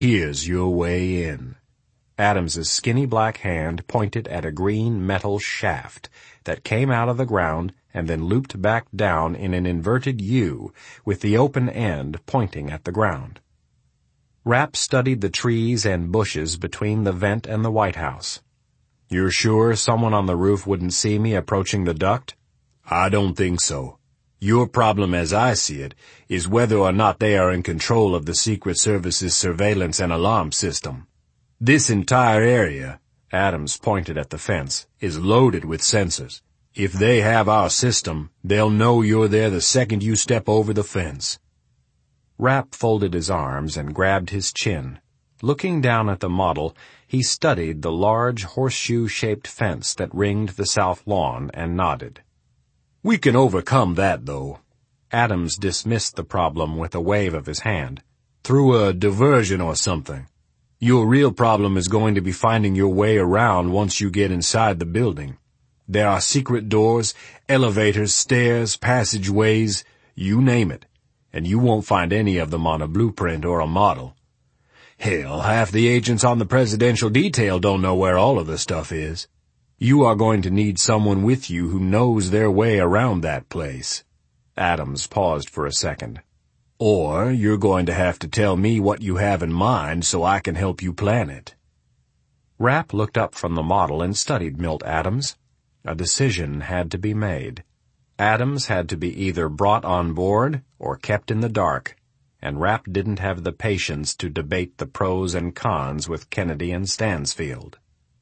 Here's your way in." Adams's skinny black hand pointed at a green metal shaft that came out of the ground and then looped back down in an inverted U, with the open end pointing at the ground. Rapp studied the trees and bushes between the vent and the White House. "You're sure someone on the roof wouldn't see me approaching the duct?" "I don't think so. Your problem, as I see it, is whether or not they are in control of the Secret Service's surveillance and alarm system. This entire area," Adams pointed at the fence, "is loaded with sensors. If they have our system, they'll know you're there the second you step over the fence." Rapp folded his arms and grabbed his chin. Looking down at the model, he studied the large horseshoe-shaped fence that ringed the south lawn and nodded. "We can overcome that, though." Adams dismissed the problem with a wave of his hand. "Through a diversion or something. Your real problem is going to be finding your way around once you get inside the building. There are secret doors, elevators, stairs, passageways, you name it, and you won't find any of them on a blueprint or a model. Hell, half the agents on the presidential detail don't know where all of the stuff is. You are going to need someone with you who knows their way around that place." Adams paused for a second. "Or you're going to have to tell me what you have in mind so I can help you plan it." Rapp looked up from the model and studied Milt Adams. A decision had to be made. Adams had to be either brought on board or kept in the dark, and Rapp didn't have the patience to debate the pros and cons with Kennedy and Stansfield.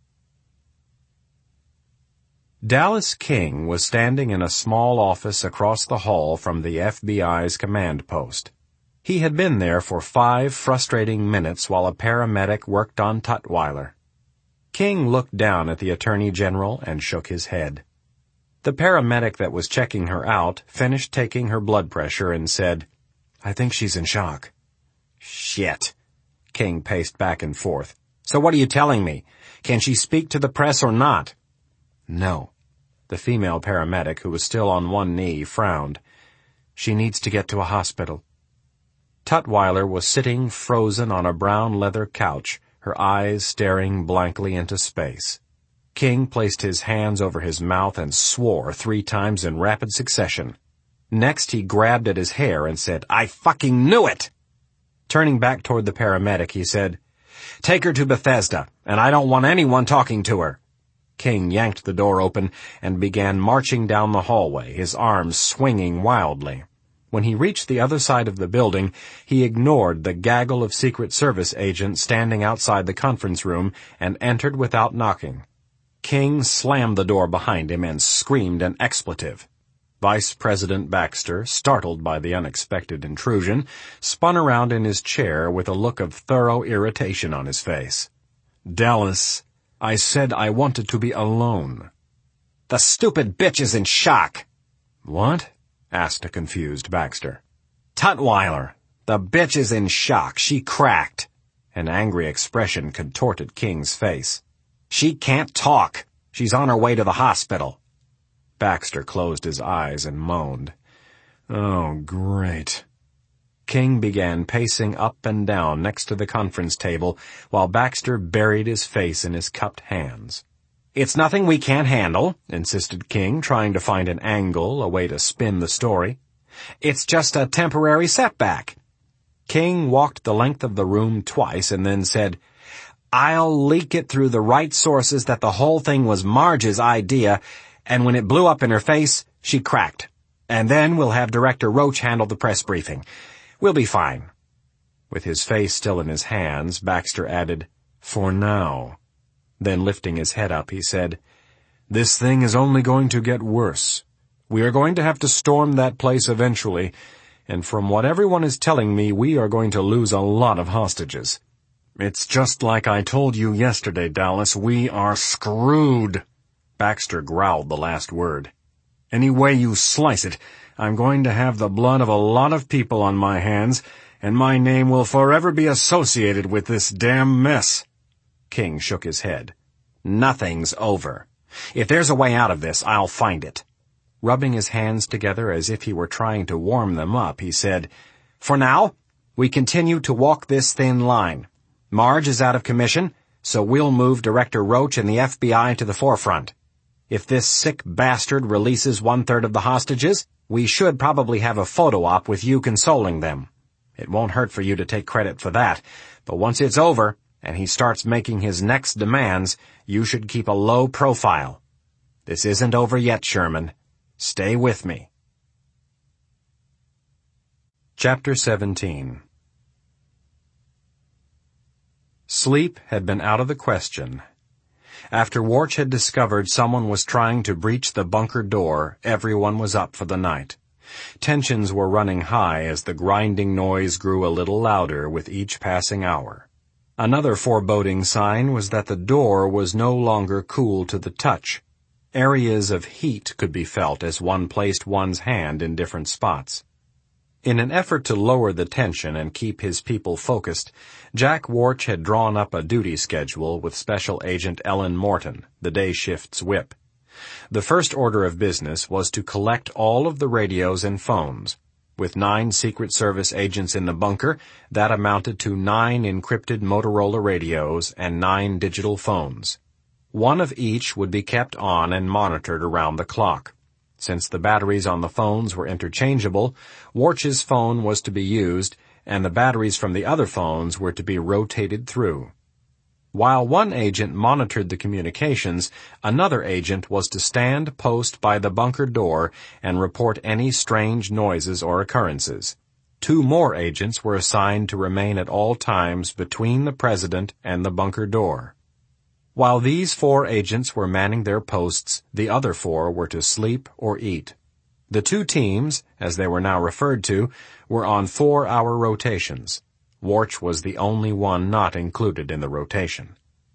Dallas King was standing in a small office across the hall from the FBI's command post. He had been there for 5 frustrating minutes while a paramedic worked on Tutwiler. King looked down at the Attorney General and shook his head. The paramedic that was checking her out finished taking her blood pressure and said, "I think she's in shock." "Shit." King paced back and forth. "So what are you telling me? Can she speak to the press or not?" "No." The female paramedic, who was still on one knee, frowned. "She needs to get to a hospital." Tutwiler was sitting frozen on a brown leather couch, her eyes staring blankly into space. King placed his hands over his mouth and swore 3 times in rapid succession. Next he grabbed at his hair and said, "I fucking knew it!" Turning back toward the paramedic, he said, "Take her to Bethesda, and I don't want anyone talking to her." King yanked the door open and began marching down the hallway, his arms swinging wildly. When he reached the other side of the building, he ignored the gaggle of Secret Service agents standing outside the conference room and entered without knocking. King slammed the door behind him and screamed an expletive. Vice President Baxter, startled by the unexpected intrusion, spun around in his chair with a look of thorough irritation on his face. "Dallas, I said I wanted to be alone." "The stupid bitch is in shock." "What?" asked a confused Baxter. "Tutwiler. The bitch is in shock. She cracked." An angry expression contorted King's face. "She can't talk. She's on her way to the hospital." Baxter closed his eyes and moaned. "Oh, great." King began pacing up and down next to the conference table while Baxter buried his face in his cupped hands. "It's nothing we can't handle," insisted King, trying to find an angle, a way to spin the story. "It's just a temporary setback." King walked the length of the room twice and then said, "I'll leak it through the right sources that the whole thing was Marge's idea, and when it blew up in her face, she cracked. And then we'll have Director Roach handle the press briefing. We'll be fine." With his face still in his hands, Baxter added, "For now." Then lifting his head up, he said, "This thing is only going to get worse. We are going to have to storm that place eventually, and from what everyone is telling me, we are going to lose a lot of hostages. It's just like I told you yesterday, Dallas, we are screwed." Baxter growled the last word. "Any way you slice it, I'm going to have the blood of a lot of people on my hands, and my name will forever be associated with this damn mess." King shook his head. "Nothing's over. If there's a way out of this, I'll find it." Rubbing his hands together as if he were trying to warm them up, he said, "For now, we continue to walk this thin line. Marge is out of commission, so we'll move Director Roach and the FBI to the forefront. If this sick bastard releases 1/3 of the hostages, we should probably have a photo op with you consoling them. It won't hurt for you to take credit for that, but once it's over, and he starts making his next demands, you should keep a low profile. This isn't over yet, Sherman. Stay with me. Chapter 17. Sleep had been out of the question. After Warch had discovered someone was trying to breach the bunker door, everyone was up for the night. Tensions were running high as the grinding noise grew a little louder with each passing hour. Another foreboding sign was that the door was no longer cool to the touch. Areas of heat could be felt as one placed one's hand in different spots. In an effort to lower the tension and keep his people focused, Jack Warch had drawn up a duty schedule with Special Agent Ellen Morton, the day shift's whip. The first order of business was to collect all of the radios and phones. With 9 Secret Service agents in the bunker, that amounted to 9 encrypted Motorola radios and 9 digital phones. One of each would be kept on and monitored around the clock. Since the batteries on the phones were interchangeable, Warch's phone was to be used, and the batteries from the other phones were to be rotated through. While one agent monitored the communications, another agent was to stand post by the bunker door and report any strange noises or occurrences. 2 more agents were assigned to remain at all times between the President and the bunker door. While these 4 agents were manning their posts, the other 4 were to sleep or eat. The 2 teams, as they were now referred to, were on 4-hour rotations. Warch was the only one not included in the rotation.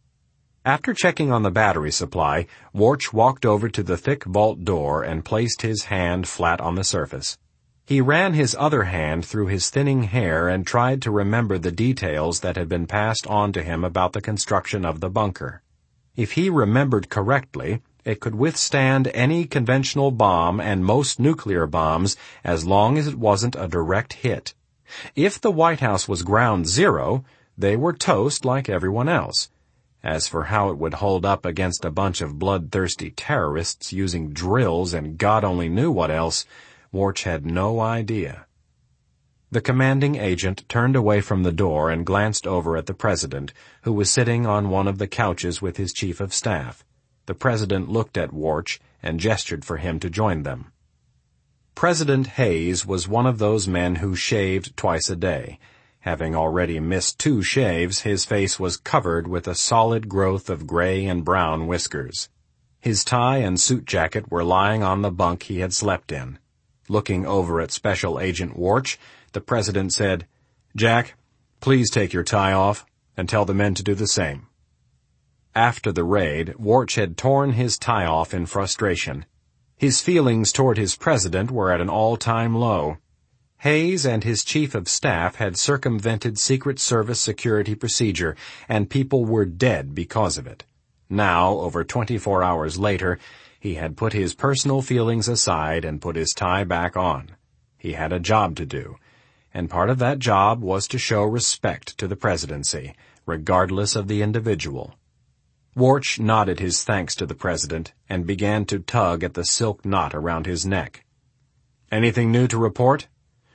After checking on the battery supply, Warch walked over to the thick vault door and placed his hand flat on the surface. He ran his other hand through his thinning hair and tried to remember the details that had been passed on to him about the construction of the bunker. If he remembered correctly, it could withstand any conventional bomb and most nuclear bombs as long as it wasn't a direct hit. If the White House was ground zero, they were toast like everyone else. As for how it would hold up against a bunch of bloodthirsty terrorists using drills and God only knew what else, Warch had no idea. The commanding agent turned away from the door and glanced over at the President, who was sitting on one of the couches with his chief of staff. The President looked at Warch and gestured for him to join them. President Hayes was one of those men who shaved twice a day. Having already missed 2 shaves, his face was covered with a solid growth of gray and brown whiskers. His tie and suit jacket were lying on the bunk he had slept in. Looking over at Special Agent Warch, the President said, "Jack, please take your tie off, and tell the men to do the same." After the raid, Warch had torn his tie off in frustration. His feelings toward his president were at an all-time low. Hayes and his chief of staff had circumvented Secret Service security procedure, and people were dead because of it. Now, over 24 hours later, he had put his personal feelings aside and put his tie back on. He had a job to do, and part of that job was to show respect to the presidency, regardless of the individual. Warch nodded his thanks to the President and began to tug at the silk knot around his neck. "Anything new to report?"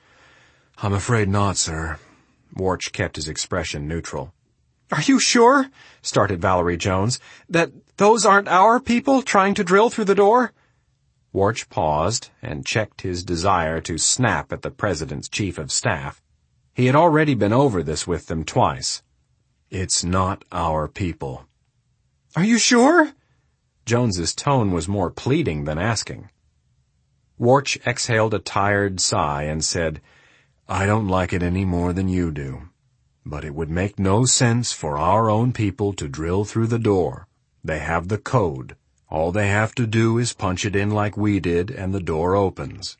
"I'm afraid not, sir." Warch kept his expression neutral. "Are you sure," started Valerie Jones, "that those aren't our people trying to drill through the door?" Warch paused and checked his desire to snap at the President's chief of staff. He had already been over this with them twice. "It's not our people." "Are you sure?" Jones's tone was more pleading than asking. Warch exhaled a tired sigh and said, "I don't like it any more than you do. But it would make no sense for our own people to drill through the door. They have the code. All they have to do is punch it in like we did, and the door opens."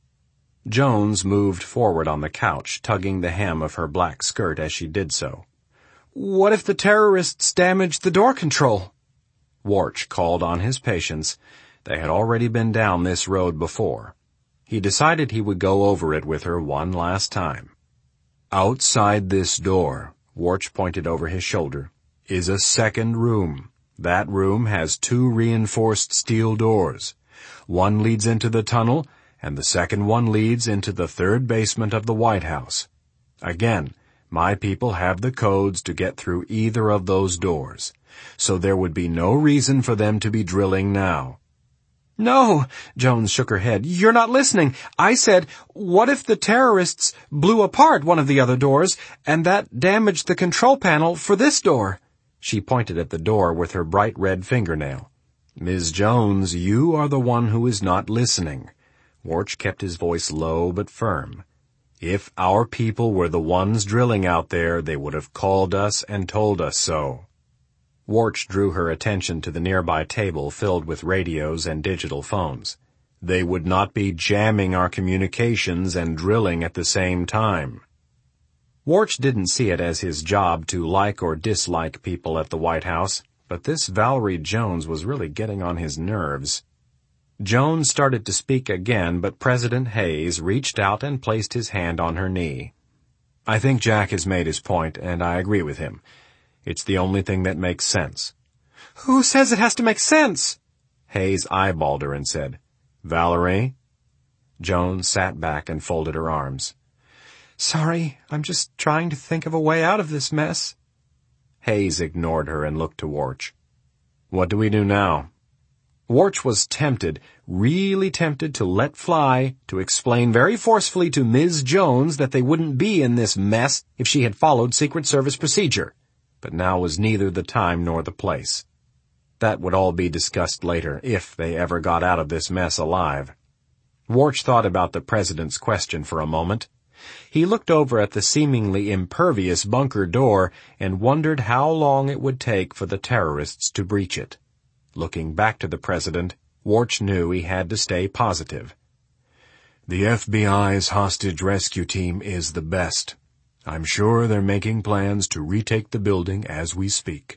Jones moved forward on the couch, tugging the hem of her black skirt as she did so. "What if the terrorists damaged the door control?" Warch called on his patience. They had already been down this road before. He decided he would go over it with her one last time. "Outside this door, Warch pointed over his shoulder, "is a second room. That room has 2 reinforced steel doors. One leads into the tunnel, and the second one leads into the 3rd basement of the White House. Again, my people have the codes to get through either of those doors, so there would be no reason for them to be drilling now." "No," Jones shook her head. "You're not listening. I said, what if the terrorists blew apart one of the other doors, and that damaged the control panel for this door?" She pointed at the door with her bright red fingernail. "Ms. Jones, you are the one who is not listening." Warch kept his voice low but firm. "If our people were the ones drilling out there, they would have called us and told us so." Warch drew her attention to the nearby table filled with radios and digital phones. "They would not be jamming our communications and drilling at the same time." Warch didn't see it as his job to like or dislike people at the White House, but this Valerie Jones was really getting on his nerves. Jones started to speak again, but President Hayes reached out and placed his hand on her knee. "I think Jack has made his point, and I agree with him. It's the only thing that makes sense." "Who says it has to make sense?" Hayes eyeballed her and said, "Valerie?" Jones sat back and folded her arms. "Sorry, I'm just trying to think of a way out of this mess." Hayes ignored her and looked to Warch. "What do we do now?" Warch was tempted, really tempted to let fly, to explain very forcefully to Ms. Jones that they wouldn't be in this mess if she had followed Secret Service procedure. But now was neither the time nor the place. That would all be discussed later, if they ever got out of this mess alive. Warch thought about the president's question for a moment. He looked over at the seemingly impervious bunker door and wondered how long it would take for the terrorists to breach it. Looking back to the president, Warch knew he had to stay positive. "The FBI's hostage rescue team is the best. I'm sure they're making plans to retake the building as we speak."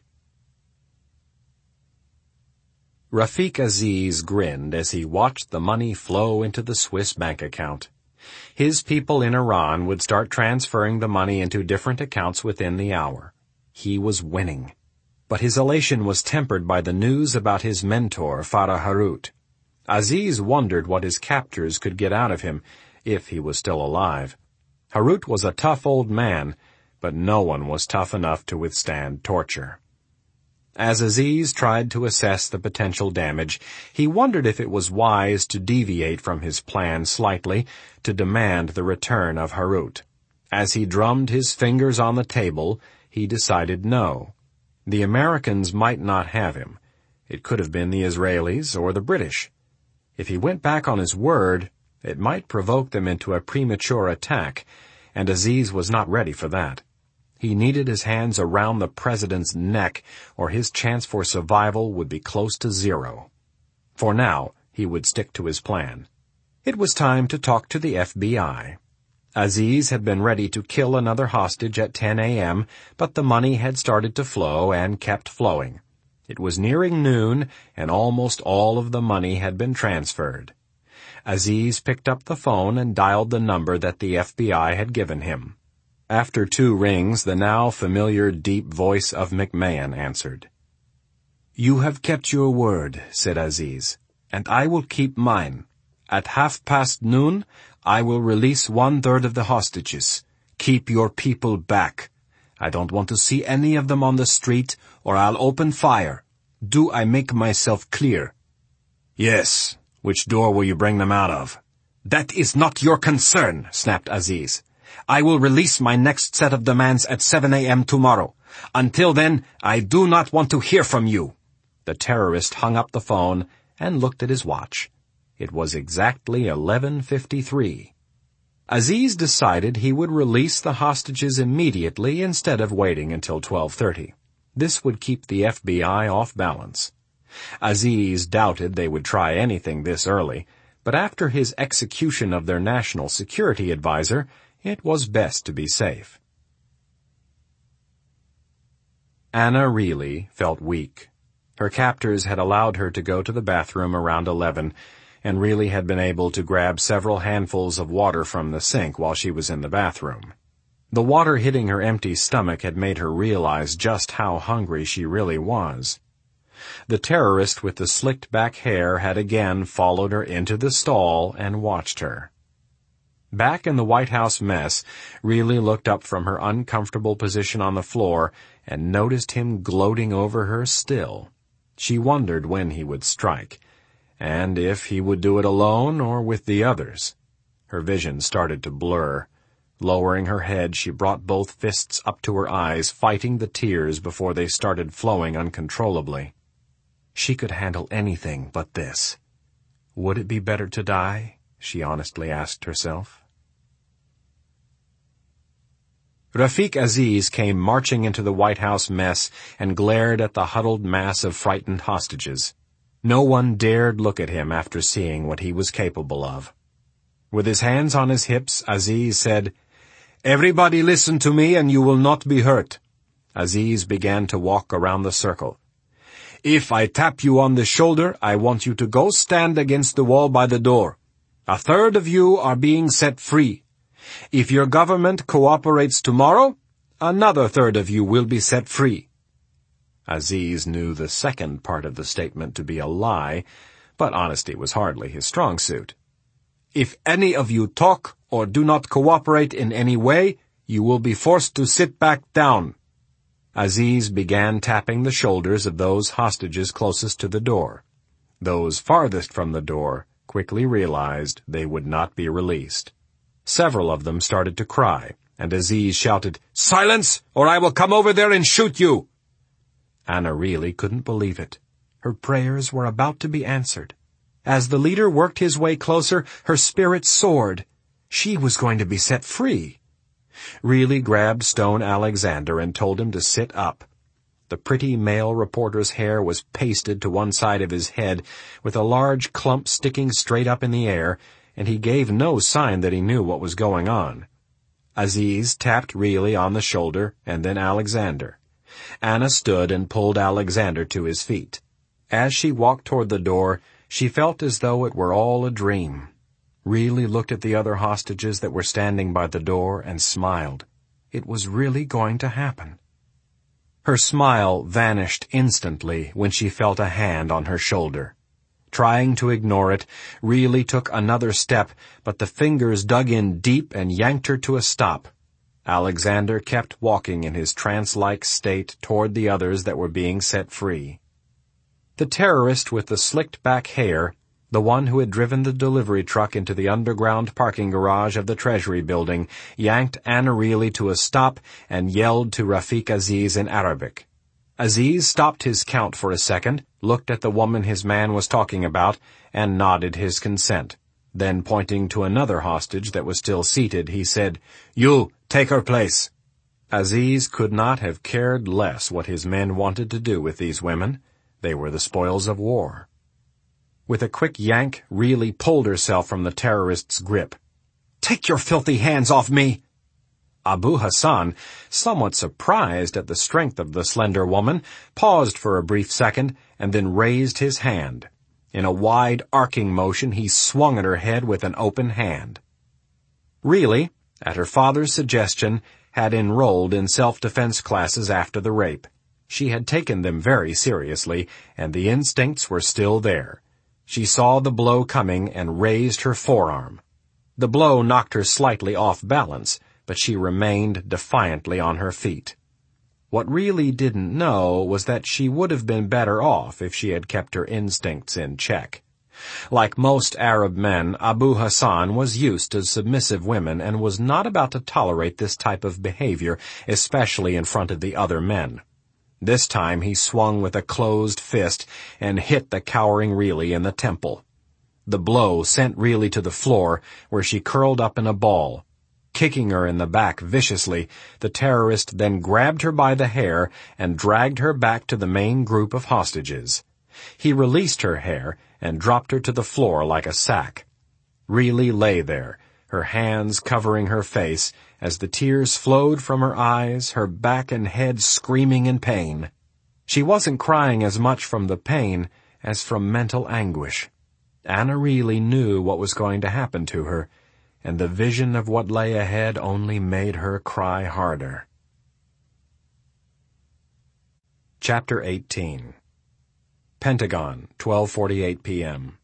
Rafiq Aziz grinned as he watched the money flow into the Swiss bank account. His people in Iran would start transferring the money into different accounts within the hour. He was winning. But his elation was tempered by the news about his mentor, Farah Harut. Aziz wondered what his captors could get out of him, if he was still alive. Harut was a tough old man, but no one was tough enough to withstand torture. As Aziz tried to assess the potential damage, he wondered if it was wise to deviate from his plan slightly to demand the return of Harut. As he drummed his fingers on the table, he decided no. The Americans might not have him. It could have been the Israelis or the British. If he went back on his word, it might provoke them into a premature attack, and Aziz was not ready for that. He needed his hands around the president's neck, or his chance for survival would be close to zero. For now, he would stick to his plan. It was time to talk to the FBI. Aziz had been ready to kill another hostage at 10 a.m., but the money had started to flow and kept flowing. It was nearing noon, and almost all of the money had been transferred. Aziz picked up the phone and dialed the number that the FBI had given him. After 2 rings, the now familiar deep voice of McMahon answered. "You have kept your word," said Aziz, "and I will keep mine. At noon, I will release 1/3 of the hostages. Keep your people back. I don't want to see any of them on the street, or I'll open fire. Do I make myself clear?" "Yes. Which door will you bring them out of?" "That is not your concern," snapped Aziz. "I will release my next set of demands at 7 a.m. tomorrow. Until then, I do not want to hear from you." The terrorist hung up the phone and looked at his watch. It was exactly 11:53. Aziz decided he would release the hostages immediately instead of waiting until 12:30. This would keep the FBI off balance. Aziz doubted they would try anything this early, but after his execution of their national security advisor, it was best to be safe. Anna Reilly felt weak. Her captors had allowed her to go to the bathroom around 11, and Reilly had been able to grab several handfuls of water from the sink while she was in the bathroom. The water hitting her empty stomach had made her realize just how hungry she really was. The terrorist with the slicked-back hair had again followed her into the stall and watched her. Back in the White House mess, Reilly looked up from her uncomfortable position on the floor and noticed him gloating over her still. She wondered when he would strike, and if he would do it alone or with the others. Her vision started to blur. Lowering her head, she brought both fists up to her eyes, fighting the tears before they started flowing uncontrollably. She could handle anything but this. Would it be better to die? She honestly asked herself. Rafiq Aziz came marching into the White House mess and glared at the huddled mass of frightened hostages. No one dared look at him after seeing what he was capable of. With his hands on his hips, Aziz said, "Everybody listen to me and you will not be hurt." Aziz began to walk around the circle. "If I tap you on the shoulder, I want you to go stand against the wall by the door. A third of you are being set free. If your government cooperates tomorrow, another third of you will be set free." Aziz knew the second part of the statement to be a lie, but honesty was hardly his strong suit. "If any of you talk or do not cooperate in any way, you will be forced to sit back down." Aziz began tapping the shoulders of those hostages closest to the door. Those farthest from the door quickly realized they would not be released. Several of them started to cry, and Aziz shouted, "Silence, or I will come over there and shoot you!" Anna Reilly couldn't believe it. Her prayers were about to be answered. As the leader worked his way closer, her spirit soared. She was going to be set free. Reilly grabbed Stone Alexander and told him to sit up. The pretty male reporter's hair was pasted to one side of his head, with a large clump sticking straight up in the air, and he gave no sign that he knew what was going on. Aziz tapped Reilly on the shoulder, and then Alexander. Anna stood and pulled Alexander to his feet. As she walked toward the door, she felt as though it were all a dream. Reilly looked at the other hostages that were standing by the door and smiled. It was really going to happen. Her smile vanished instantly when she felt a hand on her shoulder. Trying to ignore it, Reilly took another step, but the fingers dug in deep and yanked her to a stop. Alexander kept walking in his trance-like state toward the others that were being set free. The terrorist with the slicked-back hair, the one who had driven the delivery truck into the underground parking garage of the Treasury building, yanked Anna Reilly to a stop and yelled to Rafiq Aziz in Arabic. Aziz stopped his count for a second, looked at the woman his man was talking about, and nodded his consent. Then, pointing to another hostage that was still seated, he said, "You, take her place." Aziz could not have cared less what his men wanted to do with these women. They were the spoils of war. With a quick yank, Reilly pulled herself from the terrorist's grip. "Take your filthy hands off me!" Abu Hassan, somewhat surprised at the strength of the slender woman, paused for a brief second and then raised his hand. In a wide arcing motion, he swung at her head with an open hand. Reilly, at her father's suggestion, had enrolled in self-defense classes after the rape. She had taken them very seriously, and the instincts were still there. She saw the blow coming and raised her forearm. The blow knocked her slightly off balance, but she remained defiantly on her feet. What Reilly didn't know was that she would have been better off if she had kept her instincts in check. Like most Arab men, Abu Hassan was used to submissive women and was not about to tolerate this type of behavior, especially in front of the other men. This time he swung with a closed fist and hit the cowering Reilly in the temple. The blow sent Reilly to the floor, where she curled up in a ball. Kicking her in the back viciously, the terrorist then grabbed her by the hair and dragged her back to the main group of hostages. He released her hair and dropped her to the floor like a sack. Reilly lay there, her hands covering her face, as the tears flowed from her eyes, her back and head screaming in pain. She wasn't crying as much from the pain as from mental anguish. Anna Reilly knew what was going to happen to her, and the vision of what lay ahead only made her cry harder. Chapter 18. Pentagon, 12:48 p.m.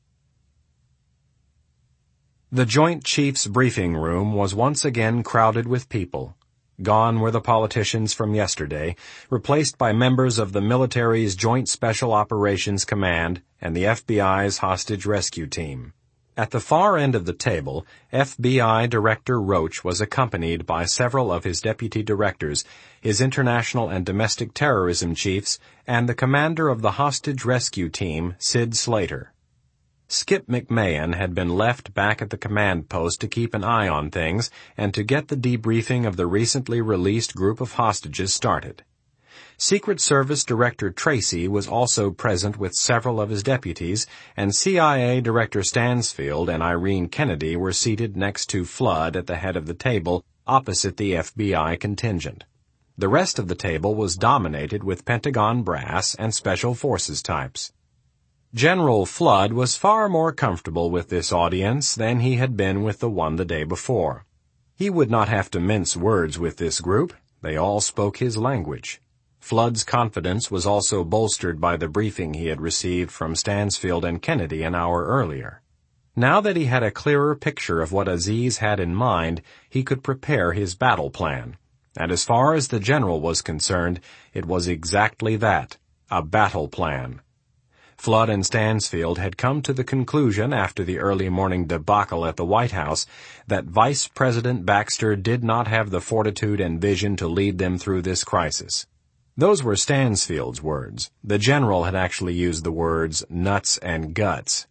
The Joint Chiefs briefing room was once again crowded with people. Gone were the politicians from yesterday, replaced by members of the military's Joint Special Operations Command and the FBI's hostage rescue team. At the far end of the table, FBI Director Roach was accompanied by several of his deputy directors, his international and domestic terrorism chiefs, and the commander of the hostage rescue team, Sid Slater. Skip McMahon had been left back at the command post to keep an eye on things and to get the debriefing of the recently released group of hostages started. Secret Service Director Tracy was also present with several of his deputies, and CIA Director Stansfield and Irene Kennedy were seated next to Flood at the head of the table, opposite the FBI contingent. The rest of the table was dominated with Pentagon brass and Special Forces types. General Flood was far more comfortable with this audience than he had been with the one the day before. He would not have to mince words with this group. They all spoke his language. Flood's confidence was also bolstered by the briefing he had received from Stansfield and Kennedy an hour earlier. Now that he had a clearer picture of what Aziz had in mind, he could prepare his battle plan. And as far as the general was concerned, it was exactly that, a battle plan. Flood and Stansfield had come to the conclusion after the early morning debacle at the White House that Vice President Baxter did not have the fortitude and vision to lead them through this crisis. Those were Stansfield's words. The general had actually used the words nuts and guts.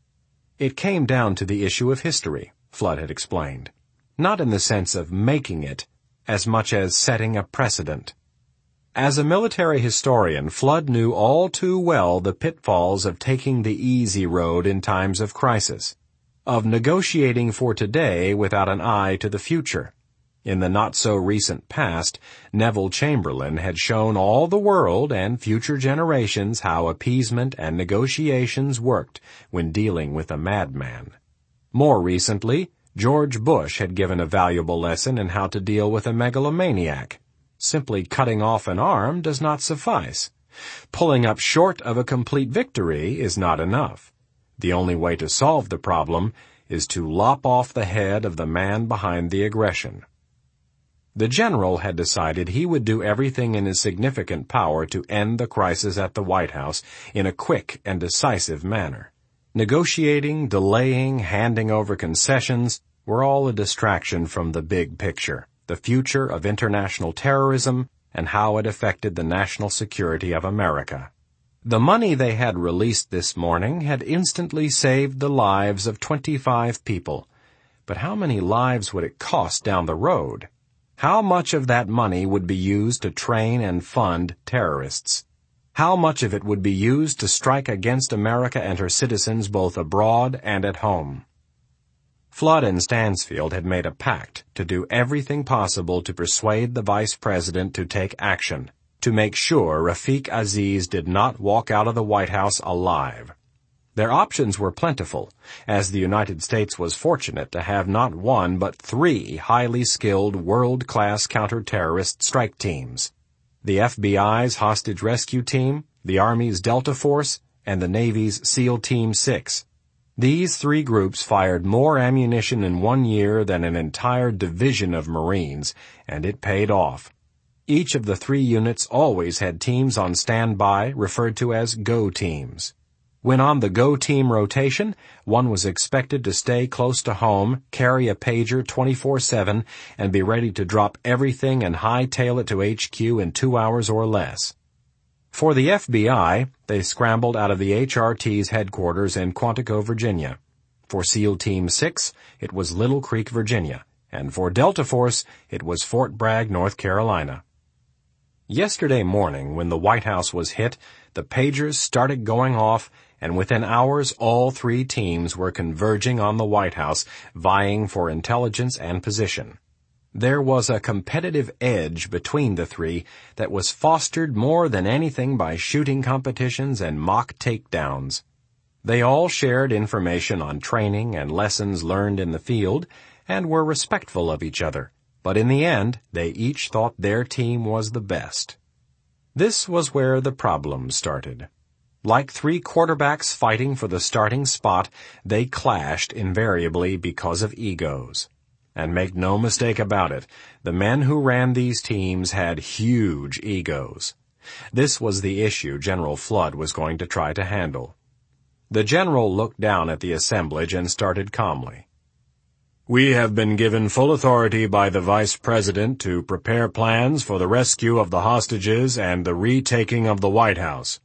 It came down to the issue of history, Flood had explained. Not in the sense of making it, as much as setting a precedent. As a military historian, Flood knew all too well the pitfalls of taking the easy road in times of crisis, of negotiating for today without an eye to the future. In the not-so-recent past, Neville Chamberlain had shown all the world and future generations how appeasement and negotiations worked when dealing with a madman. More recently, George Bush had given a valuable lesson in how to deal with a megalomaniac. Simply cutting off an arm does not suffice. Pulling up short of a complete victory is not enough. The only way to solve the problem is to lop off the head of the man behind the aggression. The general had decided he would do everything in his significant power to end the crisis at the White House in a quick and decisive manner. Negotiating, delaying, handing over concessions were all a distraction from the big picture, the future of international terrorism and how it affected the national security of America. The money they had released this morning had instantly saved the lives of 25 people. But how many lives would it cost down the road? How much of that money would be used to train and fund terrorists? How much of it would be used to strike against America and her citizens both abroad and at home? Flood and Stansfield had made a pact to do everything possible to persuade the Vice President to take action, to make sure Rafiq Aziz did not walk out of the White House alive. Their options were plentiful, as the United States was fortunate to have not one but 3 highly skilled world-class counter-terrorist strike teams: the FBI's Hostage Rescue Team, the Army's Delta Force, and the Navy's SEAL Team 6. These 3 groups fired more ammunition in 1 year than an entire division of Marines, and it paid off. Each of the 3 units always had teams on standby, referred to as GO teams. When on the GO team rotation, one was expected to stay close to home, carry a pager 24/7, and be ready to drop everything and hightail it to HQ in 2 hours or less. For the FBI, they scrambled out of the HRT's headquarters in Quantico, Virginia. For SEAL Team 6, it was Little Creek, Virginia. And for Delta Force, it was Fort Bragg, North Carolina. Yesterday morning, when the White House was hit, the pagers started going off, and within hours all 3 teams were converging on the White House, vying for intelligence and position. There was a competitive edge between the 3 that was fostered more than anything by shooting competitions and mock takedowns. They all shared information on training and lessons learned in the field and were respectful of each other, but in the end, they each thought their team was the best. This was where the problem started. Like three quarterbacks fighting for the starting spot, they clashed invariably because of egos. And make no mistake about it, the men who ran these teams had huge egos. This was the issue General Flood was going to try to handle. The general looked down at the assemblage and started calmly. "We have been given full authority by the Vice President to prepare plans for the rescue of the hostages and the retaking of the White House.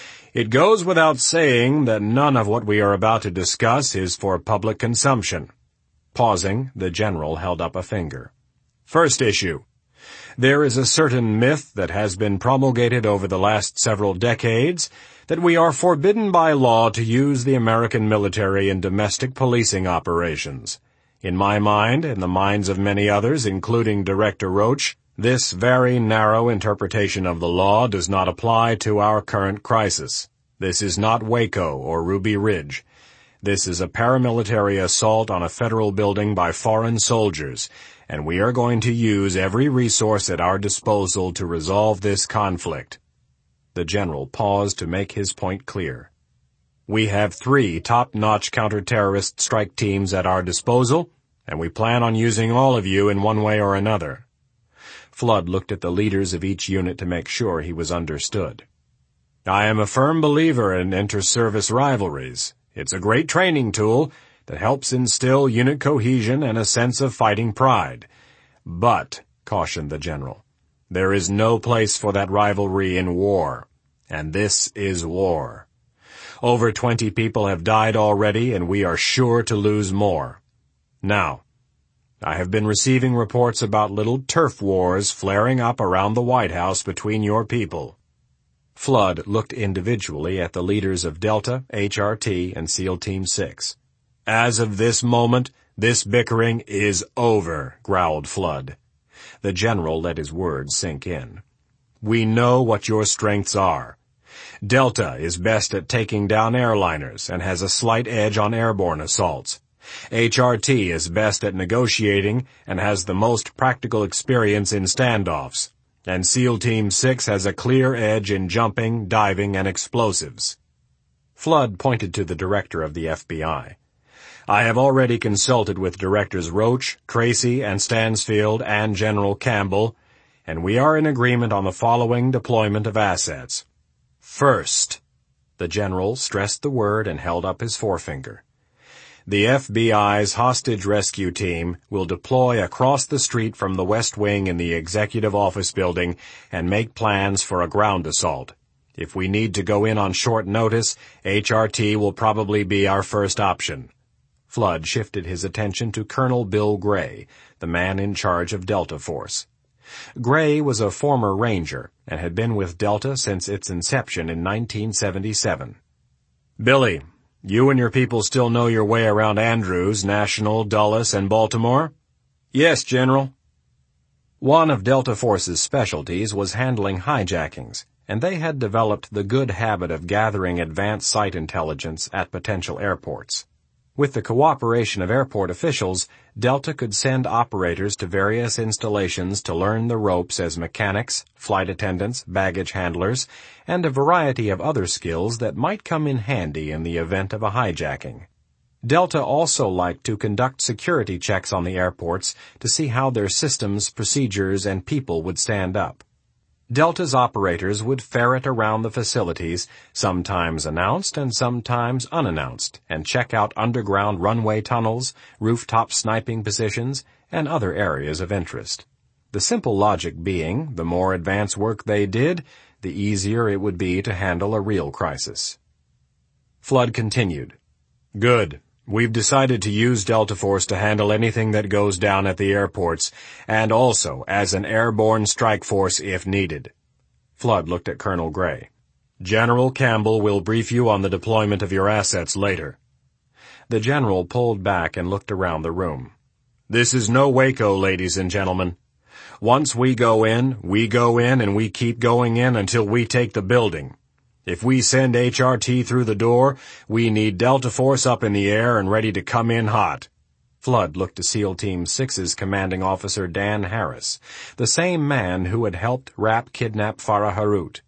It goes without saying that none of what we are about to discuss is for public consumption." Pausing, the general held up a finger. "First issue. There is a certain myth that has been promulgated over the last several decades that we are forbidden by law to use the American military in domestic policing operations. In my mind, and the minds of many others, including Director Roach, this very narrow interpretation of the law does not apply to our current crisis. This is not Waco or Ruby Ridge. This is a paramilitary assault on a federal building by foreign soldiers, and we are going to use every resource at our disposal to resolve this conflict." The general paused to make his point clear. "We have 3 top-notch counter-terrorist strike teams at our disposal, and we plan on using all of you in one way or another." Flood looked at the leaders of each unit to make sure he was understood. "I am a firm believer in inter-service rivalries. It's a great training tool that helps instill unit cohesion and a sense of fighting pride. But," cautioned the general, "there is no place for that rivalry in war. And this is war. Over 20 people have died already, and we are sure to lose more. Now, I have been receiving reports about little turf wars flaring up around the White House between your people." Flood looked individually at the leaders of Delta, HRT, and SEAL Team 6. "As of this moment, this bickering is over," growled Flood. The general let his words sink in. "We know what your strengths are. Delta is best at taking down airliners and has a slight edge on airborne assaults. HRT is best at negotiating and has the most practical experience in standoffs. And SEAL Team 6 has a clear edge in jumping, diving, and explosives." Flood pointed to the director of the FBI. "I have already consulted with Directors Roach, Tracy, and Stansfield, and General Campbell, and we are in agreement on the following deployment of assets. First," the general stressed the word and held up his forefinger, "the FBI's hostage rescue team will deploy across the street from the West Wing in the Executive Office Building and make plans for a ground assault. If we need to go in on short notice, HRT will probably be our first option." Flood shifted his attention to Colonel Bill Gray, the man in charge of Delta Force. Gray was a former Ranger and had been with Delta since its inception in 1977. "Billy, you and your people still know your way around Andrews, National, Dulles, and Baltimore?" "Yes, General." One of Delta Force's specialties was handling hijackings, and they had developed the good habit of gathering advanced site intelligence at potential airports. With the cooperation of airport officials, Delta could send operators to various installations to learn the ropes as mechanics, flight attendants, baggage handlers, and a variety of other skills that might come in handy in the event of a hijacking. Delta also liked to conduct security checks on the airports to see how their systems, procedures, and people would stand up. Delta's operators would ferret around the facilities, sometimes announced and sometimes unannounced, and check out underground runway tunnels, rooftop sniping positions, and other areas of interest. The simple logic being, the more advanced work they did, the easier it would be to handle a real crisis. Flood continued. "Good. We've decided to use Delta Force to handle anything that goes down at the airports, and also as an airborne strike force if needed." Flood looked at Colonel Gray. "General Campbell will brief you on the deployment of your assets later." The general pulled back and looked around the room. "This is no Waco, ladies and gentlemen. Once we go in, and we keep going in until we take the building. If we send HRT through the door, we need Delta Force up in the air and ready to come in hot." Flood looked to SEAL Team 6's commanding officer Dan Harris, the same man who had helped Rapp kidnap Farah Harut.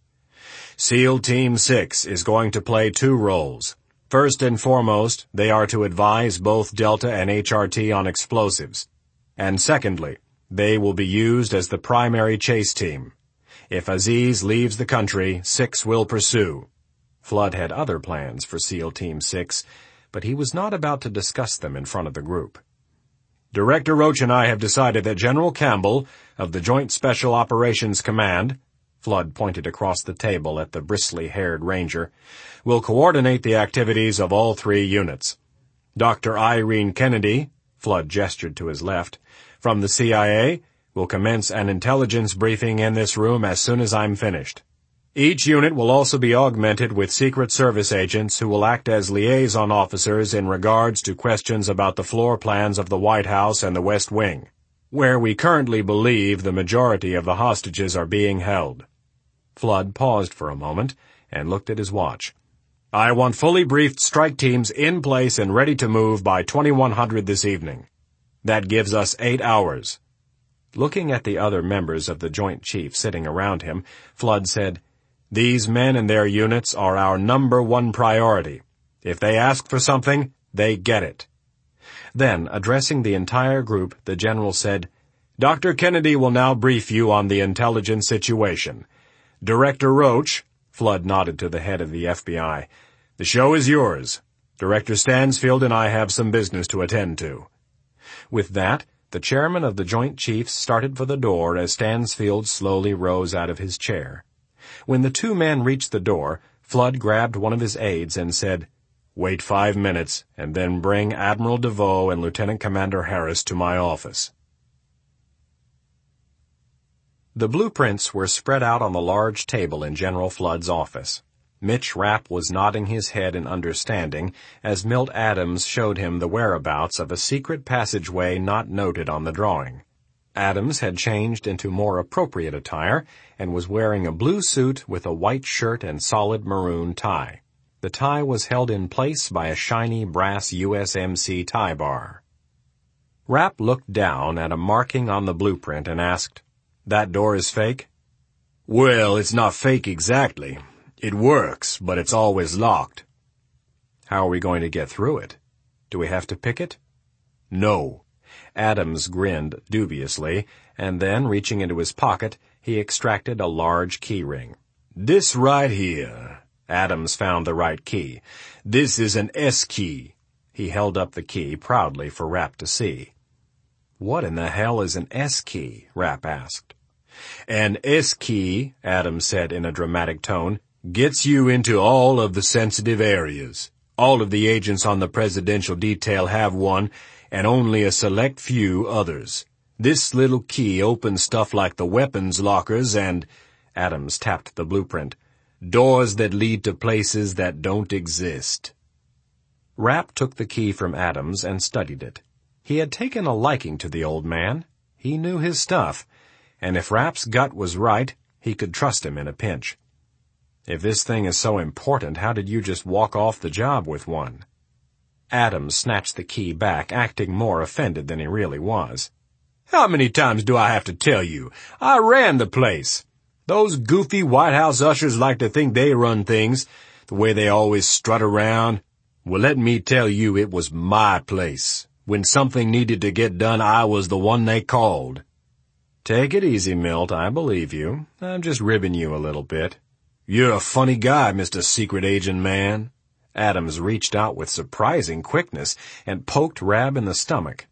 "SEAL Team 6 is going to play two roles. First and foremost, they are to advise both Delta and HRT on explosives. And secondly, they will be used as the primary chase team. If Aziz leaves the country, 6 will pursue." Flood had other plans for SEAL Team 6, but he was not about to discuss them in front of the group. "Director Roach and I have decided that General Campbell, of the Joint Special Operations Command," Flood pointed across the table at the bristly-haired ranger, "will coordinate the activities of all 3 units. Dr. Irene Kennedy," Flood gestured to his left, "from the CIA, will commence an intelligence briefing in this room as soon as I'm finished. Each unit will also be augmented with Secret Service agents who will act as liaison officers in regards to questions about the floor plans of the White House and the West Wing, where we currently believe the majority of the hostages are being held." Flood paused for a moment and looked at his watch. "I want fully briefed strike teams in place and ready to move by 2100 this evening. That gives us 8 hours. Looking at the other members of the Joint Chief sitting around him, Flood said, "These men and their units are our number 1 priority. If they ask for something, they get it." Then, addressing the entire group, the general said, "Dr. Kennedy will now brief you on the intelligence situation. Director Roach," Flood nodded to the head of the FBI, "the show is yours. Director Stansfield and I have some business to attend to." With that, the chairman of the Joint Chiefs started for the door as Stansfield slowly rose out of his chair. When the 2 men reached the door, Flood grabbed one of his aides and said, "Wait 5 minutes, and then bring Admiral DeVoe and Lieutenant Commander Harris to my office." The blueprints were spread out on the large table in General Flood's office. Mitch Rapp was nodding his head in understanding as Milt Adams showed him the whereabouts of a secret passageway not noted on the drawing. Adams had changed into more appropriate attire and was wearing a blue suit with a white shirt and solid maroon tie. The tie was held in place by a shiny brass USMC tie bar. Rapp looked down at a marking on the blueprint and asked, "That door is fake?" "Well, it's not fake exactly. It works, but it's always locked." "How are we going to get through it? Do we have to pick it?" "No." Adams grinned dubiously, and then, reaching into his pocket, he extracted a large key ring. "This right here." Adams found the right key. "This is an S key." He held up the key proudly for Rapp to see. "What in the hell is an S key?" Rapp asked. "An S key," Adams said in a dramatic tone, "gets you into all of the sensitive areas. All of the agents on the presidential detail have one, and only a select few others. This little key opens stuff like the weapons lockers and," Adams tapped the blueprint, "doors that lead to places that don't exist." Rapp took the key from Adams and studied it. He had taken a liking to the old man. He knew his stuff, and if Rapp's gut was right, he could trust him in a pinch. "If this thing is so important, how did you just walk off the job with one?" Adams snatched the key back, acting more offended than he really was. "How many times do I have to tell you? I ran the place. Those goofy White House ushers like to think they run things, the way they always strut around. Well, let me tell you, it was my place. When something needed to get done, I was the one they called." "Take it easy, Milt. I believe you. I'm just ribbing you a little bit." "You're a funny guy, Mr. Secret Agent Man." Adams reached out with surprising quickness and poked Rapp in the stomach.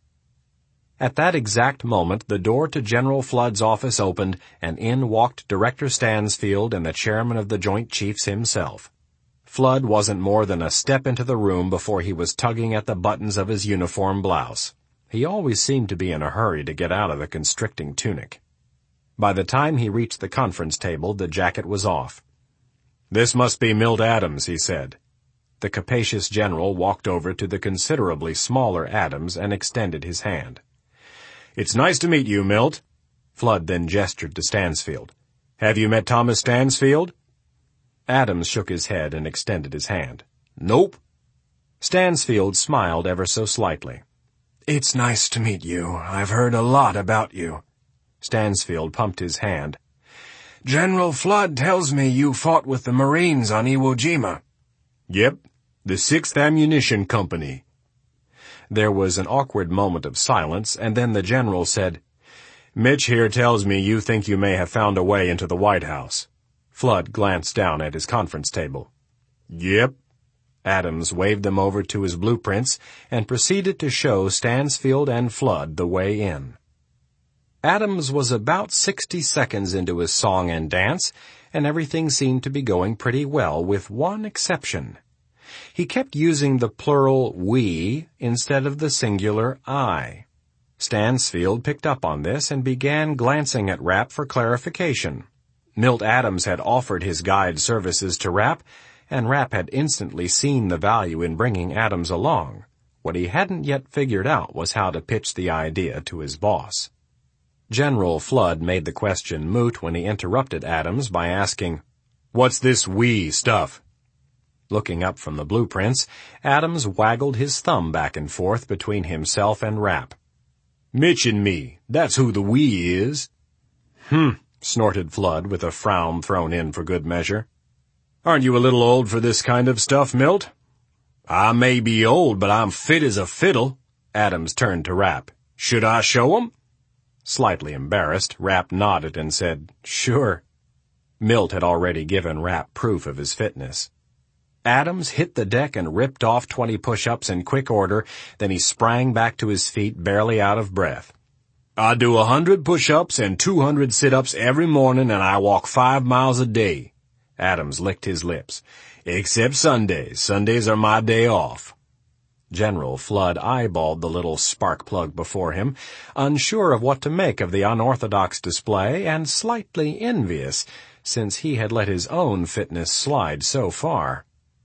At that exact moment, the door to General Flood's office opened, and in walked Director Stansfield and the chairman of the Joint Chiefs himself. Flood wasn't more than a step into the room before he was tugging at the buttons of his uniform blouse. He always seemed to be in a hurry to get out of the constricting tunic. By the time he reached the conference table, the jacket was off. "This must be Milt Adams," he said. The capacious general walked over to the considerably smaller Adams and extended his hand. "It's nice to meet you, Milt." Flood then gestured to Stansfield. "Have you met Thomas Stansfield?" Adams shook his head and extended his hand. Nope. Stansfield smiled ever so slightly. It's nice to meet you. I've heard a lot about you. Stansfield pumped his hand. General Flood tells me you fought with the Marines on Iwo Jima. Yep, the 6th Ammunition Company. There was an awkward moment of silence, and then the general said, Mitch here tells me you think you may have found a way into the White House. Flood glanced down at his conference table. Yep. Adams waved them over to his blueprints and proceeded to show Stansfield and Flood the way in. Adams was about 60 seconds into his song and dance, and everything seemed to be going pretty well, with one exception. He kept using the plural we instead of the singular I. Stansfield picked up on this and began glancing at Rapp for clarification. Milt Adams had offered his guide services to Rapp, and Rapp had instantly seen the value in bringing Adams along. What he hadn't yet figured out was how to pitch the idea to his boss. General Flood made the question moot when he interrupted Adams by asking, What's this we stuff? Looking up from the blueprints, Adams waggled his thumb back and forth between himself and Rapp. Mitch and me, that's who the we is. Snorted Flood with a frown thrown in for good measure. Aren't you a little old for this kind of stuff, Milt? I may be old, but I'm fit as a fiddle. Adams turned to Rapp. Should I show 'em? Slightly embarrassed, Rapp nodded and said, Sure. Milt had already given Rapp proof of his fitness. Adams hit the deck and ripped off 20 push-ups in quick order, then he sprang back to his feet barely out of breath. I do 100 push-ups and 200 sit-ups every morning, and I walk 5 miles a day. Adams licked his lips. Except Sundays. Sundays are my day off. General Flood eyeballed the little spark plug before him, unsure of what to make of the unorthodox display and slightly envious, since he had let his own fitness slide so far.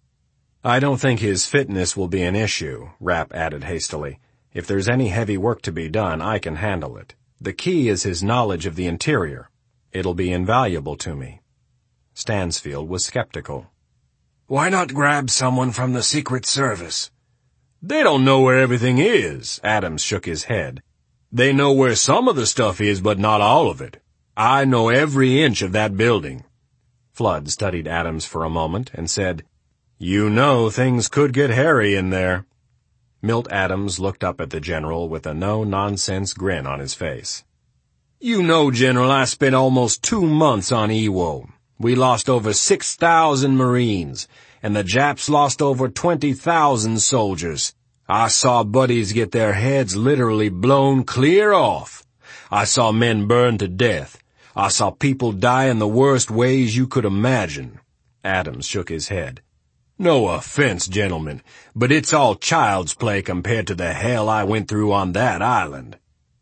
I don't think his fitness will be an issue, Rapp added hastily. If there's any heavy work to be done, I can handle it. The key is his knowledge of the interior. It'll be invaluable to me. Stansfield was skeptical. Why not grab someone from the Secret Service? They don't know where everything is, Adams shook his head. They know where some of the stuff is, but not all of it. I know every inch of that building. Flood studied Adams for a moment and said, You know things could get hairy in there. Milt Adams looked up at the general with a no-nonsense grin on his face. You know, General, I spent almost 2 months on Iwo. We lost over 6,000 Marines, and the Japs lost over 20,000 soldiers. I saw buddies get their heads literally blown clear off. I saw men burn to death. I saw people die in the worst ways you could imagine. Adams shook his head. No offense, gentlemen, but it's all child's play compared to the hell I went through on that island.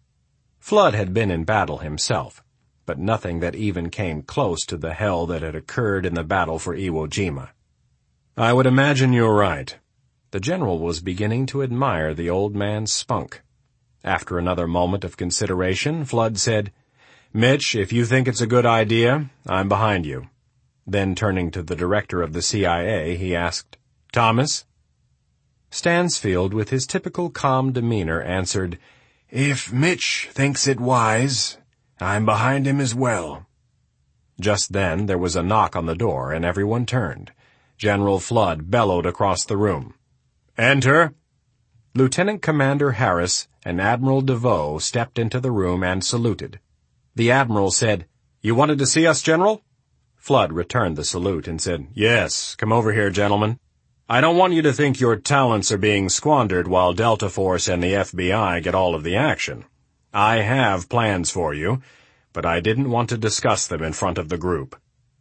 Flood had been in battle himself, but nothing that even came close to the hell that had occurred in the battle for Iwo Jima. I would imagine you're right. The general was beginning to admire the old man's spunk. After another moment of consideration, Flood said, Mitch, if you think it's a good idea, I'm behind you. Then turning to the director of the CIA, he asked, Thomas? Stansfield, with his typical calm demeanor, answered, If Mitch thinks it wise, I'm behind him as well. Just then there was a knock on the door, and everyone turned. General Flood bellowed across the room. Enter! Lieutenant Commander Harris and Admiral DeVoe stepped into the room and saluted. The Admiral said, You wanted to see us, General? Flood returned the salute and said, Yes, come over here, gentlemen. I don't want you to think your talents are being squandered while Delta Force and the FBI get all of the action. I have plans for you, but I didn't want to discuss them in front of the group.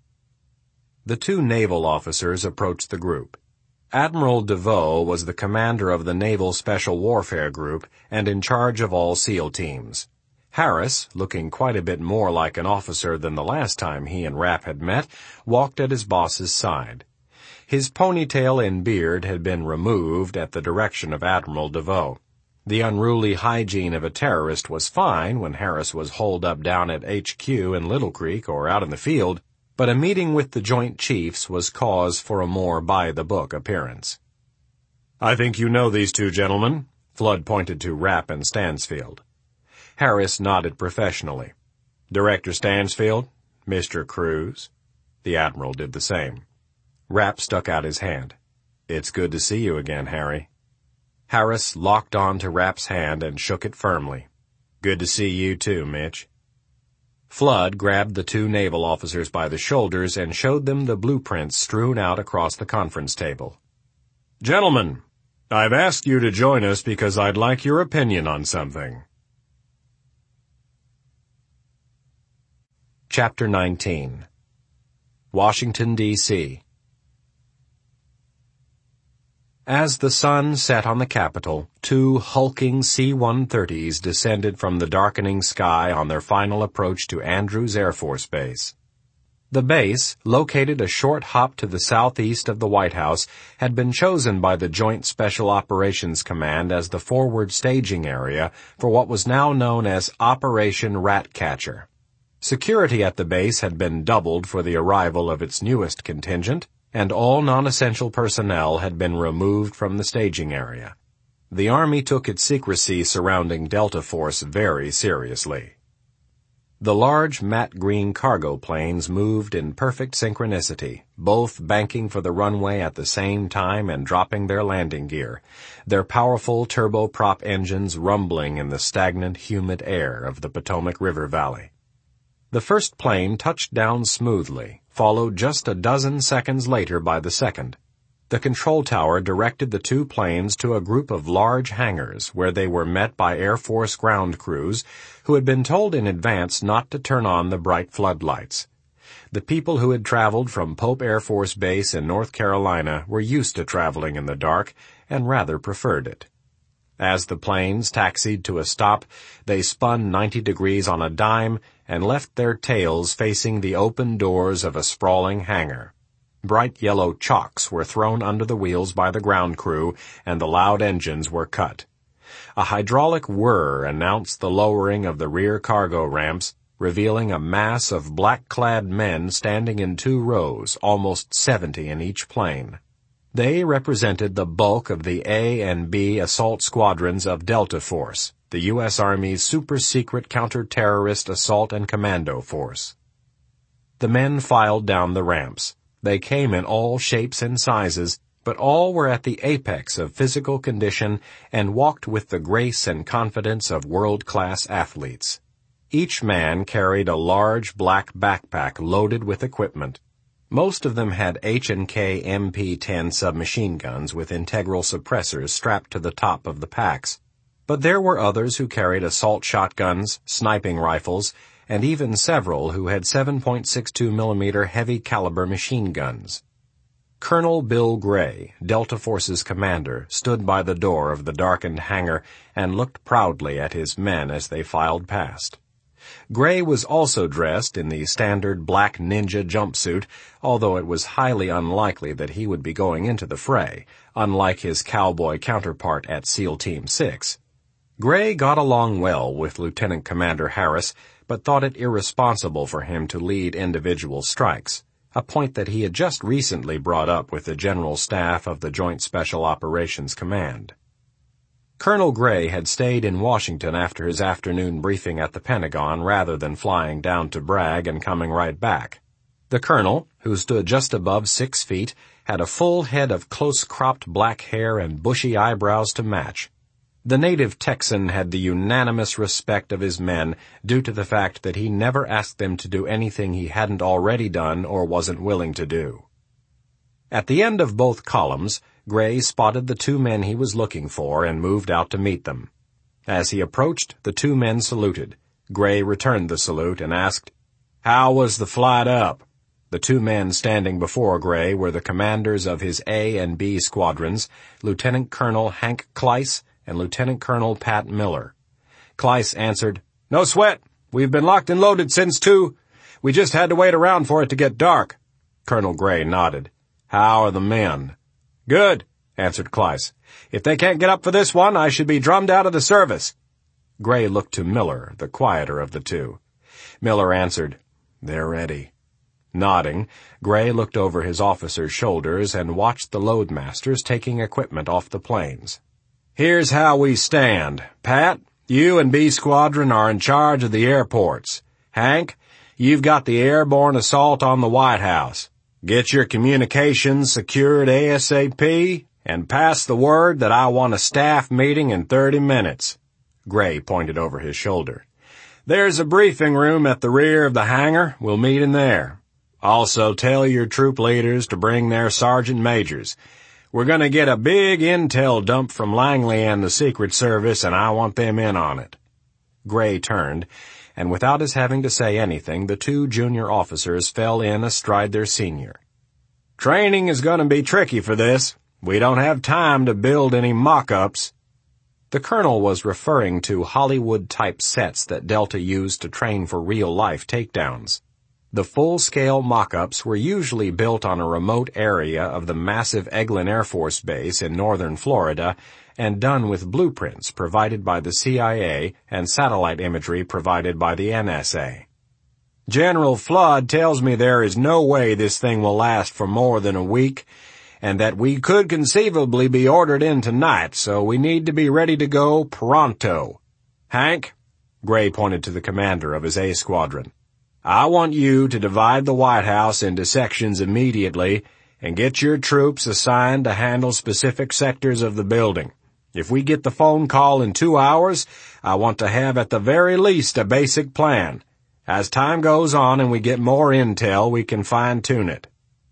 The 2 naval officers approached the group. Admiral DeVoe was the commander of the Naval Special Warfare Group and in charge of all SEAL teams. Harris, looking quite a bit more like an officer than the last time he and Rapp had met, walked at his boss's side. His ponytail and beard had been removed at the direction of Admiral DeVoe. The unruly hygiene of a terrorist was fine when Harris was holed up down at HQ in Little Creek or out in the field, but a meeting with the Joint Chiefs was cause for a more by-the-book appearance. "I think you know these two gentlemen." Flood pointed to Rapp and Stansfield. Harris nodded professionally. "Director Stansfield, Mr. Cruz." The Admiral did the same. Rapp stuck out his hand. "It's good to see you again, Harry." Harris locked on to Rapp's hand and shook it firmly. "Good to see you too, Mitch." Flood grabbed the two naval officers by the shoulders and showed them the blueprints strewn out across the conference table. "Gentlemen, I've asked you to join us because I'd like your opinion on something." Chapter 19. Washington, D.C. As the sun set on the Capitol, two hulking C-130s descended from the darkening sky on their final approach to Andrews Air Force Base. The base, located a short hop to the southeast of the White House, had been chosen by the Joint Special Operations Command as the forward staging area for what was now known as Operation Ratcatcher. Security at the base had been doubled for the arrival of its newest contingent, and all non-essential personnel had been removed from the staging area. The Army took its secrecy surrounding Delta Force very seriously. The large matte green cargo planes moved in perfect synchronicity, both banking for the runway at the same time and dropping their landing gear, their powerful turboprop engines rumbling in the stagnant, humid air of the Potomac River Valley. The first plane touched down smoothly, followed just a dozen seconds later by the second. The control tower directed the two planes to a group of large hangars where they were met by Air Force ground crews who had been told in advance not to turn on the bright floodlights. The people who had traveled from Pope Air Force Base in North Carolina were used to traveling in the dark and rather preferred it. As the planes taxied to a stop, they spun 90 degrees on a dime and left their tails facing the open doors of a sprawling hangar. Bright yellow chocks were thrown under the wheels by the ground crew, and the loud engines were cut. A hydraulic whir announced the lowering of the rear cargo ramps, revealing a mass of black-clad men standing in two rows, almost 70 in each plane. They represented the bulk of the A and B assault squadrons of Delta Force, the U.S. Army's super-secret counter-terrorist assault and commando force. The men filed down the ramps. They came in all shapes and sizes, but all were at the apex of physical condition and walked with the grace and confidence of world-class athletes. Each man carried a large black backpack loaded with equipment. Most of them had H&K MP-10 submachine guns with integral suppressors strapped to the top of the packs. But there were others who carried assault shotguns, sniping rifles, and even several who had 7.62 millimeter heavy-caliber machine guns. Colonel Bill Gray, Delta Force's commander, stood by the door of the darkened hangar and looked proudly at his men as they filed past. Gray was also dressed in the standard black ninja jumpsuit, although it was highly unlikely that he would be going into the fray, unlike his cowboy counterpart at SEAL Team 6. Gray got along well with Lieutenant Commander Harris, but thought it irresponsible for him to lead individual strikes, a point that he had just recently brought up with the General Staff of the Joint Special Operations Command. Colonel Gray had stayed in Washington after his afternoon briefing at the Pentagon rather than flying down to Bragg and coming right back. The colonel, who stood just above 6 feet, had a full head of close-cropped black hair and bushy eyebrows to match. The native Texan had the unanimous respect of his men due to the fact that he never asked them to do anything he hadn't already done or wasn't willing to do. At the end of both columns, Gray spotted the two men he was looking for and moved out to meet them. As he approached, the two men saluted. Gray returned the salute and asked, "How was the flight up?" The two men standing before Gray were the commanders of his A and B squadrons, Lieutenant Colonel Hank Kleiss and Lieutenant Colonel Pat Miller. Kleiss answered, "No sweat. We've been locked and loaded since 2. We just had to wait around for it to get dark." Colonel Gray nodded. "How are the men?" "Good," answered Kleiss. "If they can't get up for this one, I should be drummed out of the service." Gray looked to Miller, the quieter of the two. Miller answered, "They're ready." Nodding, Gray looked over his officer's shoulders and watched the loadmasters taking equipment off the planes. "Here's how we stand. Pat, you and B Squadron are in charge of the airports. Hank, you've got the airborne assault on the White House. Get your communications secured ASAP and pass the word that I want a staff meeting in 30 minutes. Gray pointed over his shoulder. "There's a briefing room at the rear of the hangar. We'll meet in there. Also tell your troop leaders to bring their sergeant majors. We're going to get a big intel dump from Langley and the Secret Service, and I want them in on it." Gray turned, and without his having to say anything, the two junior officers fell in astride their senior. "Training is going to be tricky for this. We don't have time to build any mock-ups." The colonel was referring to Hollywood-type sets that Delta used to train for real-life takedowns. The full-scale mock-ups were usually built on a remote area of the massive Eglin Air Force Base in northern Florida and done with blueprints provided by the CIA and satellite imagery provided by the NSA. "General Flood tells me there is no way this thing will last for more than a week, and that we could conceivably be ordered in tonight, so we need to be ready to go pronto. Hank," Gray pointed to the commander of his A Squadron, "I want you to divide the White House into sections immediately and get your troops assigned to handle specific sectors of the building. If we get the phone call in 2 hours, I want to have at the very least a basic plan. As time goes on and we get more intel, we can fine-tune it."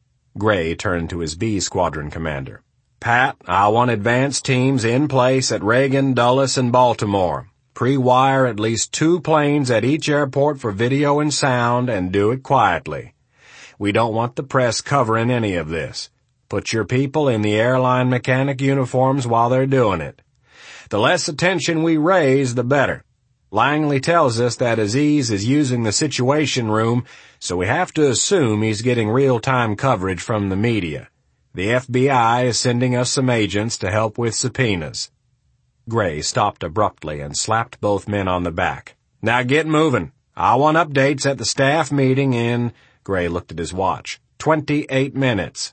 Gray turned to his B Squadron commander. "Pat, I want advance teams in place at Reagan, Dulles, and Baltimore. Pre-wire at least 2 planes at each airport for video and sound, and do it quietly. We don't want the press covering any of this. Put your people in the airline mechanic uniforms while they're doing it. The less attention we raise, the better. Langley tells us that Aziz is using the Situation Room, so we have to assume he's getting real-time coverage from the media. The FBI is sending us some agents to help with subpoenas." Gray stopped abruptly and slapped both men on the back. "Now get moving. I want updates at the staff meeting in," Gray looked at his watch, "28 minutes."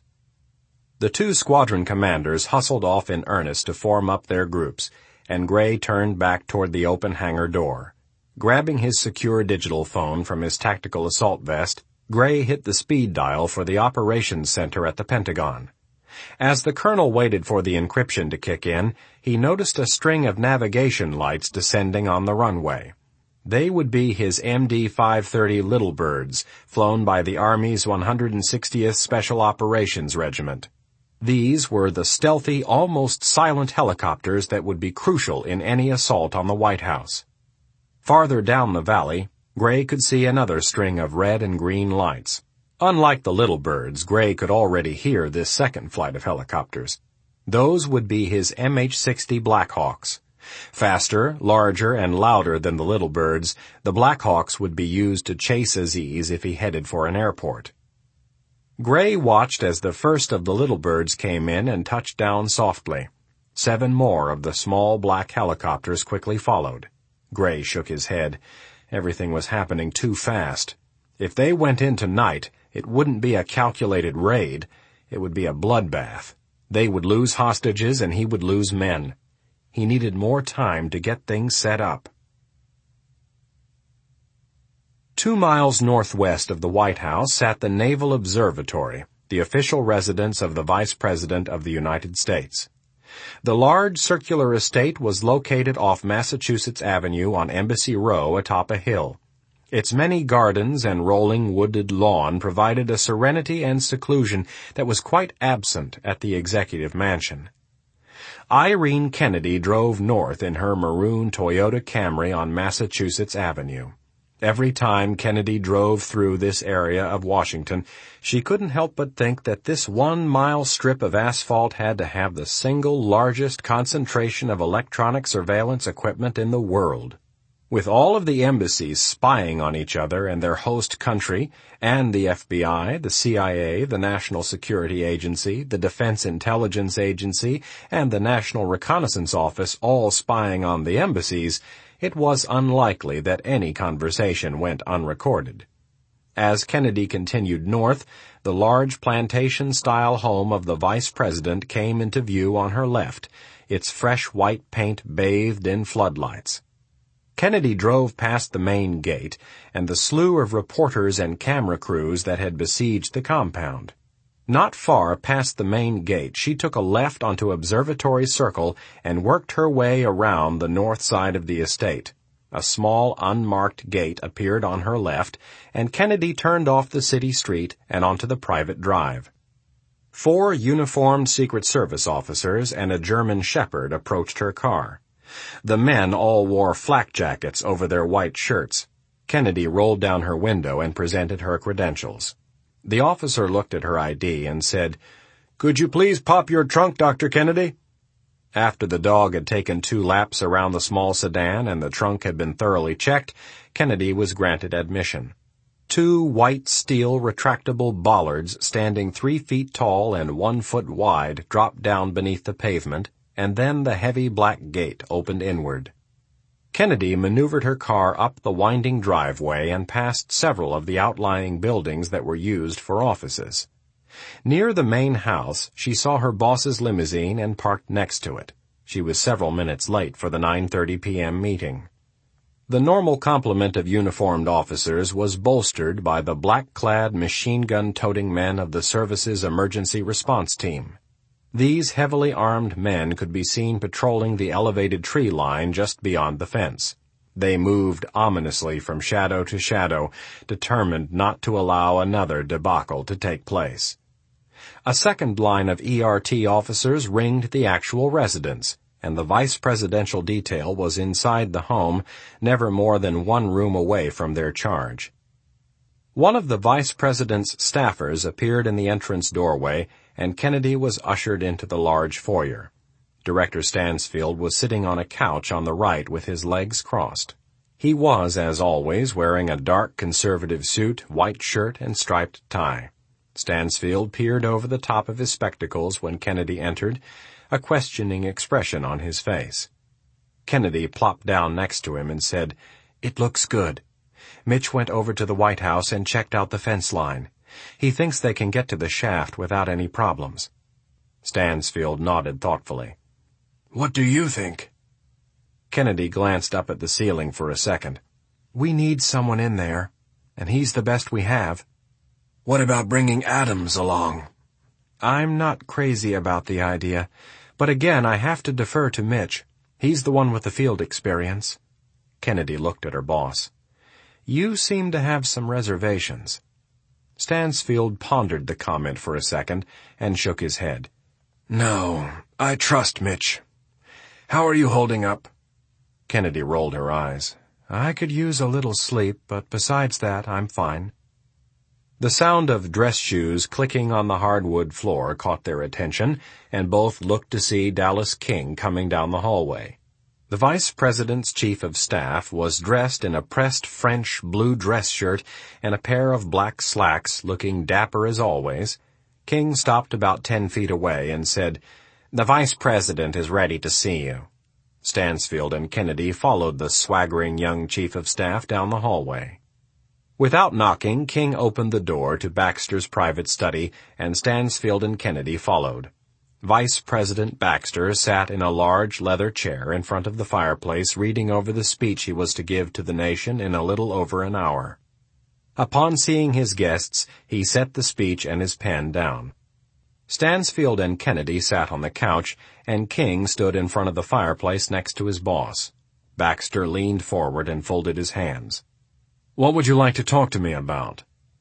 The two squadron commanders hustled off in earnest to form up their groups, and Gray turned back toward the open hangar door. Grabbing his secure digital phone from his tactical assault vest, Gray hit the speed dial for the operations center at the Pentagon. As the colonel waited for the encryption to kick in, he noticed a string of navigation lights descending on the runway. They would be his MD-530 Little Birds, flown by the Army's 160th Special Operations Regiment. These were the stealthy, almost silent helicopters that would be crucial in any assault on the White House. Farther down the valley, Gray could see another string of red and green lights. Unlike the Little Birds, Gray could already hear this second flight of helicopters. Those would be his MH-60 Blackhawks. Faster, larger, and louder than the Little Birds, the Blackhawks would be used to chase Aziz if he headed for an airport. Gray watched as the first of the Little Birds came in and touched down softly. 7 more of the small black helicopters quickly followed. Gray shook his head. Everything was happening too fast. If they went in tonight, it wouldn't be a calculated raid. It would be a bloodbath. They would lose hostages and he would lose men. He needed more time to get things set up. 2 miles northwest of the White House sat the Naval Observatory, the official residence of the Vice President of the United States. The large circular estate was located off Massachusetts Avenue on Embassy Row atop a hill. Its many gardens and rolling wooded lawn provided a serenity and seclusion that was quite absent at the Executive Mansion. Irene Kennedy drove north in her maroon Toyota Camry on Massachusetts Avenue. Every time Kennedy drove through this area of Washington, she couldn't help but think that this 1-mile strip of asphalt had to have the single largest concentration of electronic surveillance equipment in the world. With all of the embassies spying on each other and their host country, and the FBI, the CIA, the National Security Agency, the Defense Intelligence Agency, and the National Reconnaissance Office all spying on the embassies, it was unlikely that any conversation went unrecorded. As Kennedy continued north, the large plantation-style home of the vice president came into view on her left, its fresh white paint bathed in floodlights. Kennedy drove past the main gate and the slew of reporters and camera crews that had besieged the compound. Not far past the main gate, she took a left onto Observatory Circle and worked her way around the north side of the estate. A small, unmarked gate appeared on her left, and Kennedy turned off the city street and onto the private drive. 4 uniformed Secret Service officers and a German shepherd approached her car. The men all wore flak jackets over their white shirts. Kennedy rolled down her window and presented her credentials. The officer looked at her ID and said, "Could you please pop your trunk, Dr. Kennedy?" After the dog had taken 2 laps around the small sedan and the trunk had been thoroughly checked, Kennedy was granted admission. 2 white steel retractable bollards standing 3 feet tall and 1 foot wide dropped down beneath the pavement, and then the heavy black gate opened inward. Kennedy maneuvered her car up the winding driveway and past several of the outlying buildings that were used for offices. Near the main house, she saw her boss's limousine and parked next to it. She was several minutes late for the 9:30 p.m. meeting. The normal complement of uniformed officers was bolstered by the black-clad machine-gun-toting men of the service's emergency response team. These heavily armed men could be seen patrolling the elevated tree line just beyond the fence. They moved ominously from shadow to shadow, determined not to allow another debacle to take place. A second line of ERT officers ringed the actual residence, and the vice presidential detail was inside the home, never more than 1 room away from their charge. One of the vice president's staffers appeared in the entrance doorway, and Kennedy was ushered into the large foyer. Director Stansfield was sitting on a couch on the right with his legs crossed. He was, as always, wearing a dark conservative suit, white shirt, and striped tie. Stansfield peered over the top of his spectacles when Kennedy entered, a questioning expression on his face. Kennedy plopped down next to him and said, "It looks good. Mitch went over to the White House and checked out the fence line. He thinks they can get to the shaft without any problems." Stansfield nodded thoughtfully. "What do you think?" Kennedy glanced up at the ceiling for a second. "We need someone in there, and he's the best we have." "What about bringing Adams along?" "I'm not crazy about the idea, but again I have to defer to Mitch. He's the one with the field experience." Kennedy looked at her boss. "You seem to have some reservations." Stansfield pondered the comment for a second and shook his head. "No, I trust Mitch. How are you holding up?" Kennedy rolled her eyes. "I could use a little sleep, but besides that, I'm fine." The sound of dress shoes clicking on the hardwood floor caught their attention, and both looked to see Dallas King coming down the hallway. The vice president's chief of staff was dressed in a pressed French blue dress shirt and a pair of black slacks, looking dapper as always. King stopped about 10 feet away and said, "The vice president is ready to see you." Stansfield and Kennedy followed the swaggering young chief of staff down the hallway. Without knocking, King opened the door to Baxter's private study, and Stansfield and Kennedy followed. Vice President Baxter sat in a large leather chair in front of the fireplace reading over the speech he was to give to the nation in a little over an hour. Upon seeing his guests, he set the speech and his pen down. Stansfield and Kennedy sat on the couch, and King stood in front of the fireplace next to his boss. Baxter leaned forward and folded his hands. "What would you like to talk to me about?"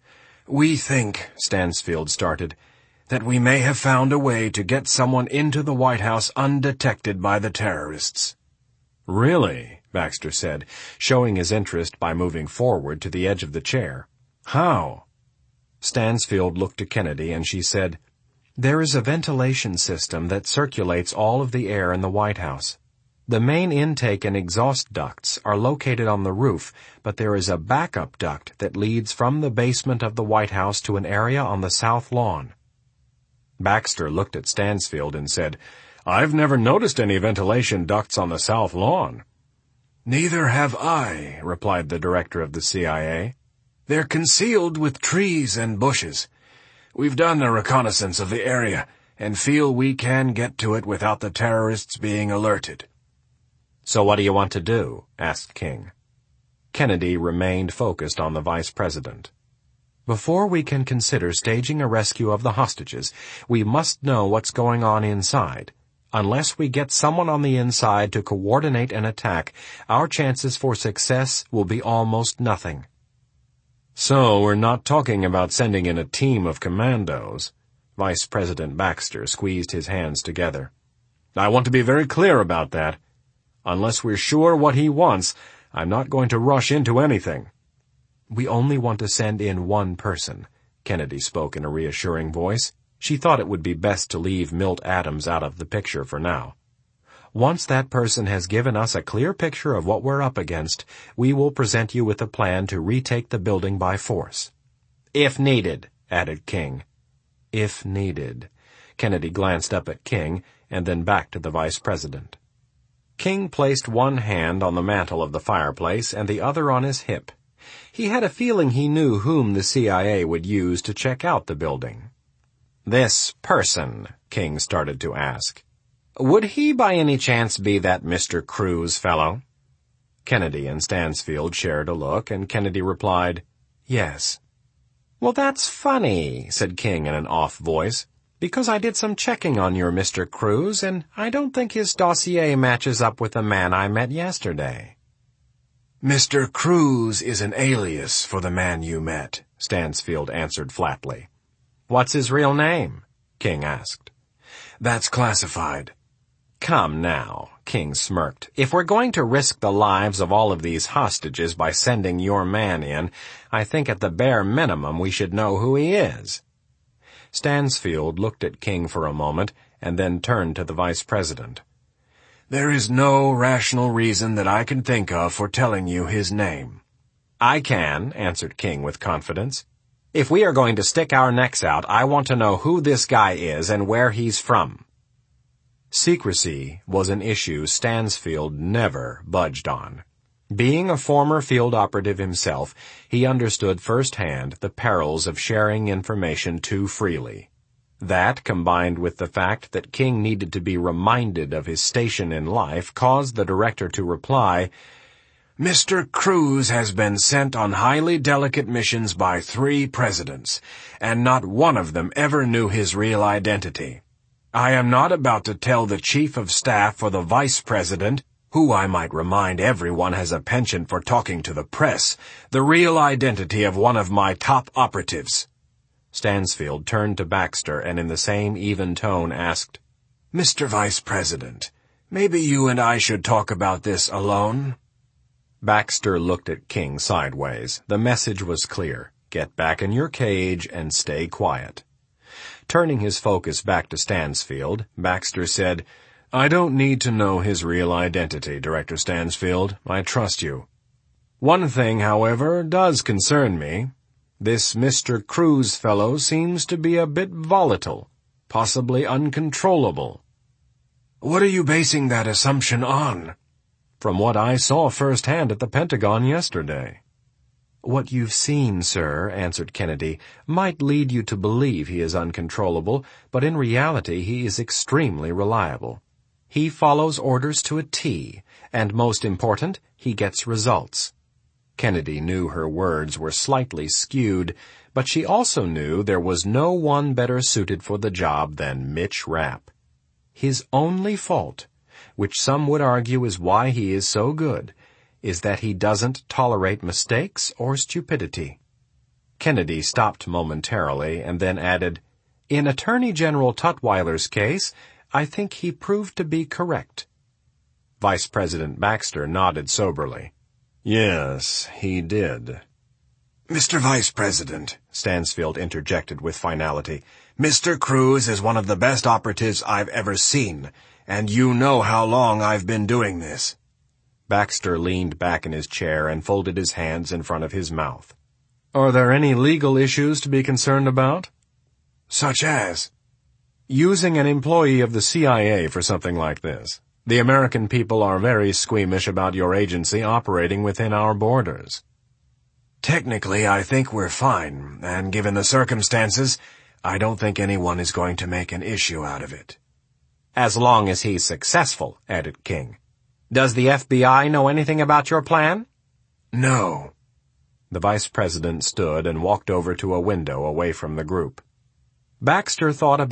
"We think," Stansfield started, "that we may have found a way to get someone into the White House undetected by the terrorists." "Really?" Baxter said, showing his interest by moving forward to the edge of the chair. "How?" Stansfield looked to Kennedy and she said, "There is a ventilation system that circulates all of the air in the White House. The main intake and exhaust ducts are located on the roof, but there is a backup duct that leads from the basement of the White House to an area on the south lawn." Baxter looked at Stansfield and said, "I've never noticed any ventilation ducts on the south lawn." "Neither have I," replied the director of the CIA. They're concealed with trees and bushes. We've done a reconnaissance of the area and feel we can get to it without the terrorists being alerted." "So what do you want to do?" asked King. Kennedy remained focused on the vice president. "Before we can consider staging a rescue of the hostages, we must know what's going on inside. Unless we get someone on the inside to coordinate an attack, our chances for success will be almost nothing." "So we're not talking about sending in a team of commandos?" Vice President Baxter squeezed his hands together. "I want to be very clear about that. Unless we're sure what he wants, I'm not going to rush into anything." "We only want to send in one person," Kennedy spoke in a reassuring voice. She thought it would be best to leave Milt Adams out of the picture for now. "Once that person has given us a clear picture of what we're up against, we will present you with a plan to retake the building by force." "If needed," added King. "If needed." Kennedy glanced up at King and then back to the vice president. King placed one hand on the mantel of the fireplace and the other on his hip. He had a feeling he knew whom the CIA would use to check out the building. "This person," King started to ask, "would he by any chance be that Mr. Cruz fellow?" Kennedy and Stansfield shared a look, and Kennedy replied, "Yes." "Well, that's funny," said King in an off voice, "because I did some checking on your Mr. Cruz, and I don't think his dossier matches up with the man I met yesterday." "Mr. Cruz is an alias for the man you met," Stansfield answered flatly. "What's his real name?" King asked. "That's classified." "Come now," King smirked. "If we're going to risk the lives of all of these hostages by sending your man in, I think at the bare minimum we should know who he is." Stansfield looked at King for a moment and then turned to the vice president. "There is no rational reason that I can think of for telling you his name." "I can," answered King with confidence. "If we are going to stick our necks out, I want to know who this guy is and where he's from." Secrecy was an issue Stansfield never budged on. Being a former field operative himself, he understood firsthand the perils of sharing information too freely. That, combined with the fact that King needed to be reminded of his station in life, caused the director to reply, "Mr. Cruz has been sent on highly delicate missions by 3 presidents, and not one of them ever knew his real identity. I am not about to tell the chief of staff for the vice president, who I might remind everyone has a penchant for talking to the press, the real identity of one of my top operatives." Stansfield turned to Baxter and in the same even tone asked, "Mr. Vice President, maybe you and I should talk about this alone?" Baxter looked at King sideways. The message was clear. Get back in your cage and stay quiet. Turning his focus back to Stansfield, Baxter said, "I don't need to know his real identity, Director Stansfield. I trust you. One thing, however, does concern me. This Mr. Cruz fellow seems to be a bit volatile, possibly uncontrollable." "What are you basing that assumption on?" "From what I saw firsthand at the Pentagon yesterday." "What you've seen, sir," answered Kennedy, "might lead you to believe he is uncontrollable, but in reality he is extremely reliable. He follows orders to a T, and most important, he gets results." Kennedy knew her words were slightly skewed, but she also knew there was no one better suited for the job than Mitch Rapp. His only fault, which some would argue is why he is so good, is that he doesn't tolerate mistakes or stupidity. Kennedy stopped momentarily and then added, "In Attorney General Tutwiler's case, I think he proved to be correct." Vice President Baxter nodded soberly. "Yes, he did." "Mr. Vice President," Stansfield interjected with finality, "Mr. Cruz is one of the best operatives I've ever seen, and you know how long I've been doing this." Baxter leaned back in his chair and folded his hands in front of his mouth. "Are there any legal issues to be concerned about?" "Such as?" "Using an employee of the CIA for something like this. The American people are very squeamish about your agency operating within our borders." Technically, I think we're fine, and given the circumstances, I don't think anyone is going to make an issue out of it. As long as he's successful, added King. Does the FBI know anything about your plan? No. The vice president stood and walked over to a window away from the group. Baxter thought about